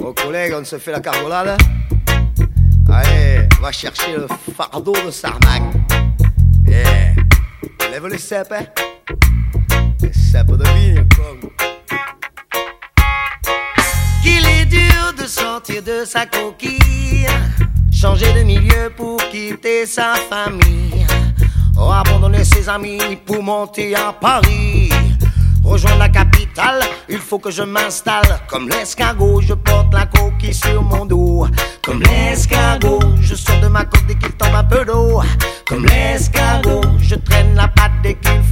Bon collègue, on se fait la cargolade. Allez, va chercher le fardeau de Sarmac. Yeah. Lève les cèpes, hein. Les cèpes de vigne, comme. Qu'il est dur de sortir de sa coquille, changer de milieu pour quitter sa famille, abandonner ses amis pour monter à Paris. Rejoindre la capitale, il faut que je m'installe. Comme l'escargot, je porte la coquille sur mon dos. Comme l'escargot, je sors de ma coque dès qu'il tombe un peu d'eau. Comme l'escargot, je traîne la patte dès qu'il